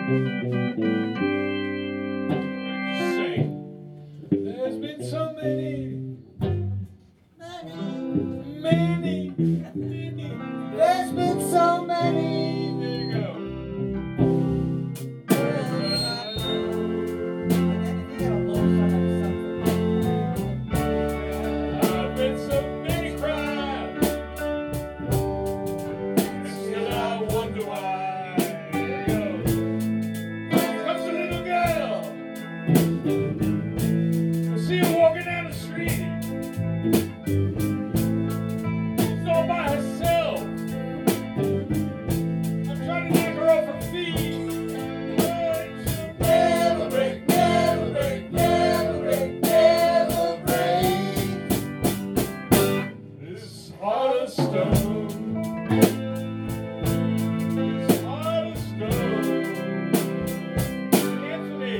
There's been so many, many, many. There's been so many. There you go. I've been so many crimes, and still I wonder why. There you go. Comes a little girl. I see her walking down the street. She's all by herself. I'm trying to knock her off her feet. But she'll never break, never break, never break, never break. This heart of stone. This heart of stone. Anthony,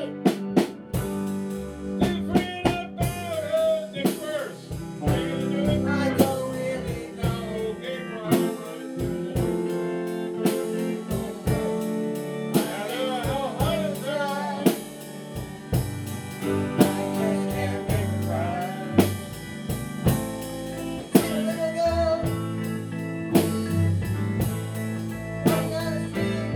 different about her next verse. Are you gonna do it? I don't really know. Okay, Brian. I know how hard it's dry. I just can't make her cry. It's a little girl. Walking down the street.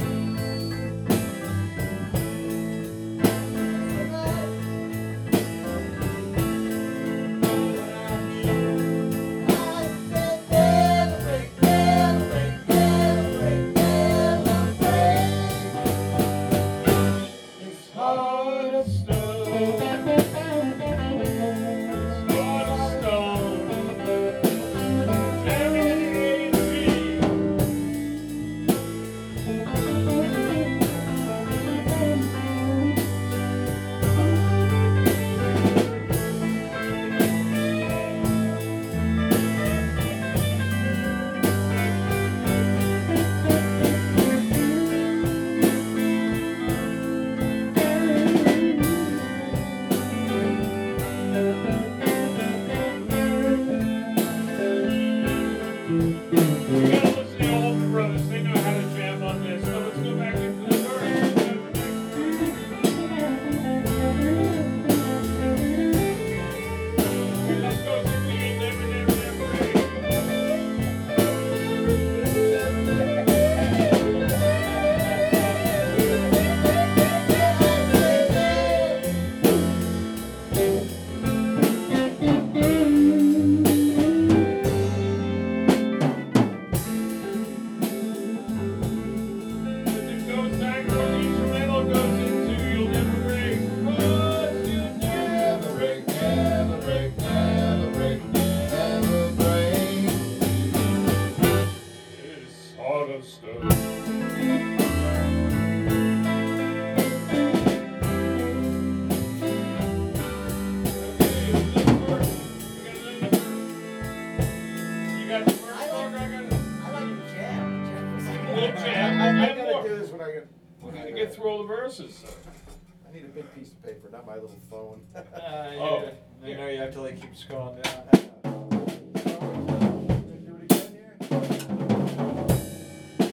We gotta listen to the Allman Brothers. They know how to jam on this. So let's go back into the verse. Let's go see if we can never, never, never break. It goes back where the instrumental goes into you'll never break. But you'll never break, never break, never break, never break. This heart of stone. Okay, another verse. We got another verse. You got the first song, I got it. I like to jam. We'll jam. I Jam gotta more. do this when I get. We gotta get through all the verses. So. I need a big piece of paper, not my little phone. Oh. You know you have to like keep scrolling down.